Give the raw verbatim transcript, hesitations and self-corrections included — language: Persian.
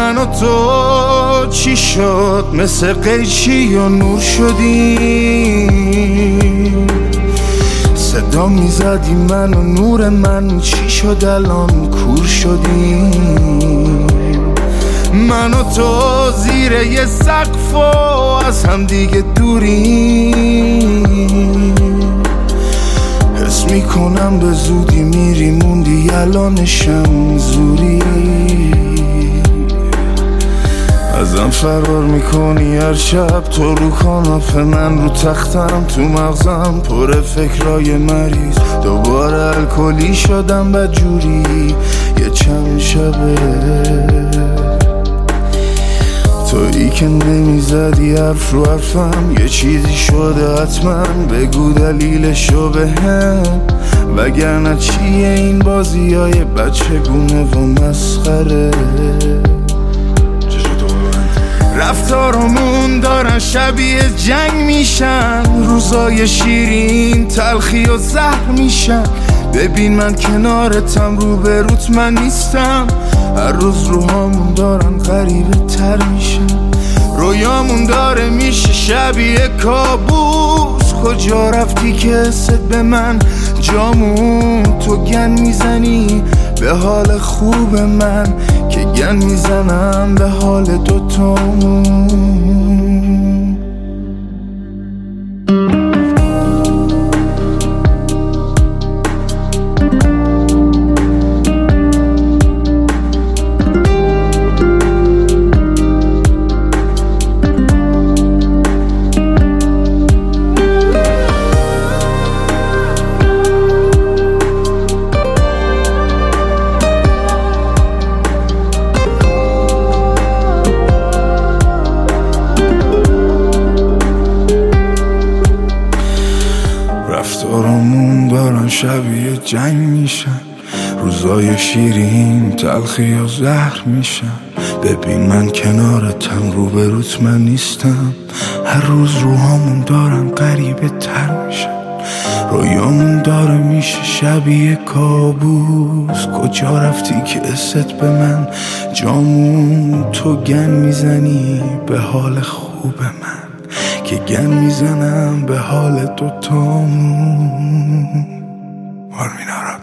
من و تو چی شد؟ مثل قیچی یا نور شدیم. صدا میزدی من و نور من، چی شد الان کور شدیم. من و تو زیر یه سقف و از هم دیگه دوریم. حس میکنم به زودی میری موندی الانشم زوری. ازم فرار میکنی هر شب تو رو کاناپه، من رو تختم تو مغزم پر فکرای مریض. دوباره الکلی شدم بدجوری یه چند شبه. تویی که نمیزدی حرف رو حرفم، یه چیزی شده حتما بگو دلیلشو بهم. وگرنه چیه این بازی های بچه گونه و مسخره؟ رفتارمون دارن شبیه جنگ میشن، روزای شیرین تلخی و زهر میشن. ببین من کنارتم روبروت من نیستم، هر روز روهامون دارن غریبه تر میشن. رویامون داره میشه شبیه کابوس. کجا رفتی که حست به من جامون؟ تو گن میزنی به حال خوب من که گن میزنم به حال دوتامون. رفتارمون دارن شبیه جنگ میشن، روزای شیرین تلخی و زهر میشن. ببین من کنارتم روبروت من نیستم، هر روز روهامون دارن غریبه تر میشن. رویامون داره میشه شبیه کابوس. کجا رفتی که حست به من جامون؟ تو گن میزنی به حال خوب من که گن میزنم به حال دوتامون. آرمینا.